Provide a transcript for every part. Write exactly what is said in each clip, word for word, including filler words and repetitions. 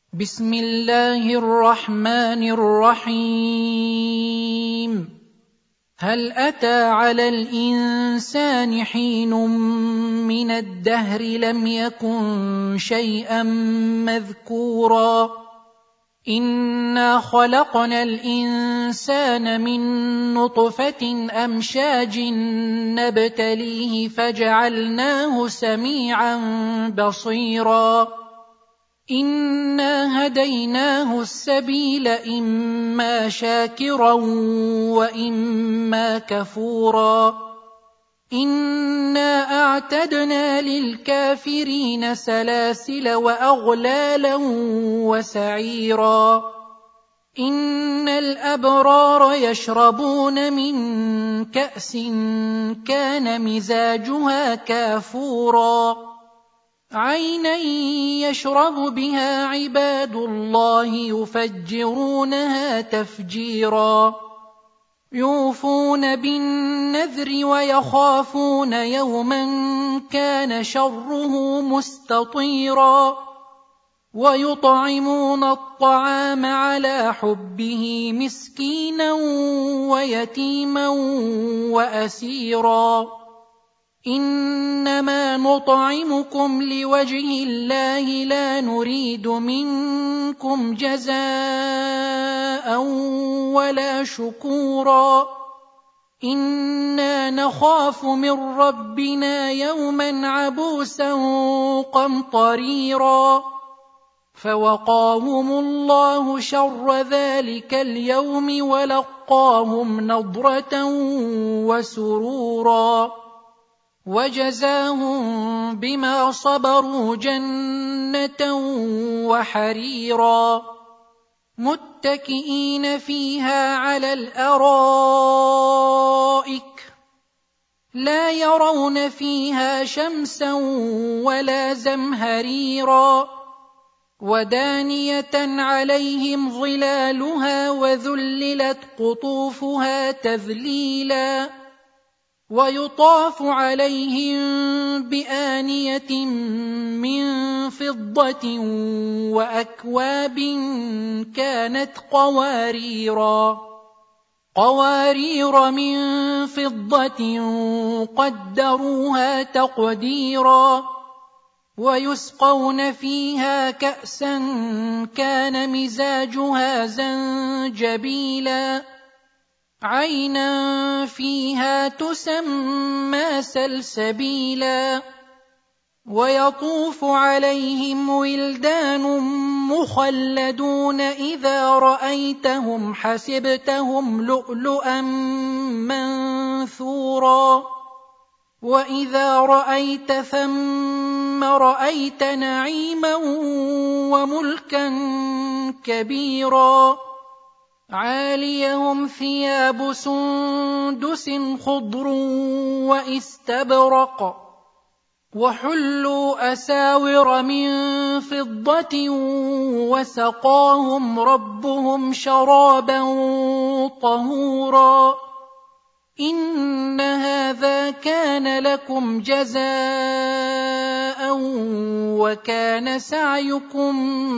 بسم الله الرحمن الرحيم. هل أتى على الإنسان حين من الدهر لم يكن شيئا مذكورا إنا خلقنا الإنسان من نطفة أمشاج نبتليه فجعلناه سميعا بصيرا إنا هديناه السبيل إما شاكرا وإما كفورا إنا أعتدنا للكافرين سلاسل وأغلالا وسعيرا إن الأبرار يشربون من كأس كان مزاجها كافورا عينا يشرب بها عباد الله يفجرونها تفجيرا يوفون بالنذر ويخافون يوما كان شره مستطيرا ويطعمون الطعام على حبه مسكينا ويتيما وأسيرا إنما نطعمكم لوجه الله لا نريد منكم جزاء ولا شكورا إنا نخاف من ربنا يوما عبوسا قمطريرا فوقاهم الله شر ذلك اليوم ولقاهم نضرة وسرورا وجزاهم بما صبروا جنة وحريرا متكئين فيها على الأرائك لا يرون فيها شمسا ولا زمهريرا ودانية عليهم ظلالها وذللت قطوفها تذليلا ويطاف عليهم بآنية من فضة وأكواب كانت قواريرا قوارير من فضة قدروها تقديرا ويسقون فيها كأسا كان مزاجها زنجبيلا عينا فيها تسمى سلسبيلا ويطوف عليهم ولدان مخلدون إذا رأيتهم حسبتهم لؤلؤا منثورا وإذا رأيت ثم رأيت نعيما وملكا كبيرا عاليهم ثياب سندس خضر واستبرق وحلوا أساور من فضة وسقاهم ربهم شرابا طهورا إن هذا كان لكم جزاء وكان سعيكم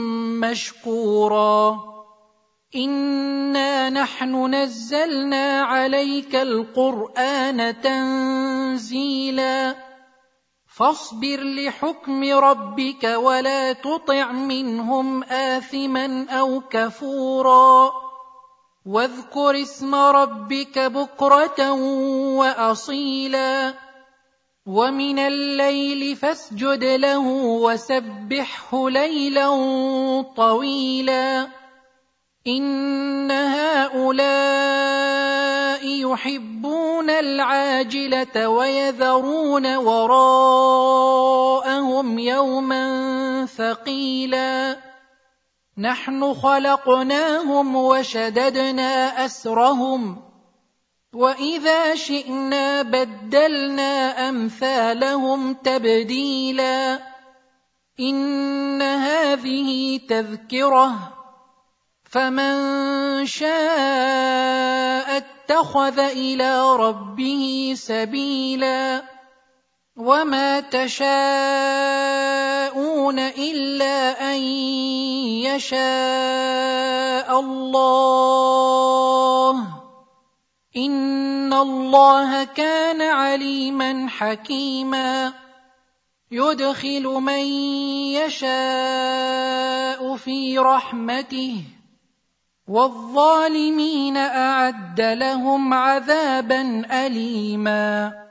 مشكورا إنا نحن نزلنا عليك القرآن تنزيلا فاصبر لحكم ربك ولا تطع منهم آثما أو كفورا واذكر اسم ربك بكرة وأصيلا ومن الليل فاسجد له وسبحه ليلا طويلا إن هؤلاء يحبون العاجلة ويذرون وراءهم يوما ثقيلا نحن خلقناهم وشددنا أسرهم وإذا شئنا بدلنا أمثالهم تبديلا إن هذه تذكرة فمن شاء اتخذ إلى ربه سبيلا وما تشاءون إلا أن يشاء الله إن الله كان عليما حكيما يدخل من يشاء في رحمته والظالمين أعد لهم عذابا أليما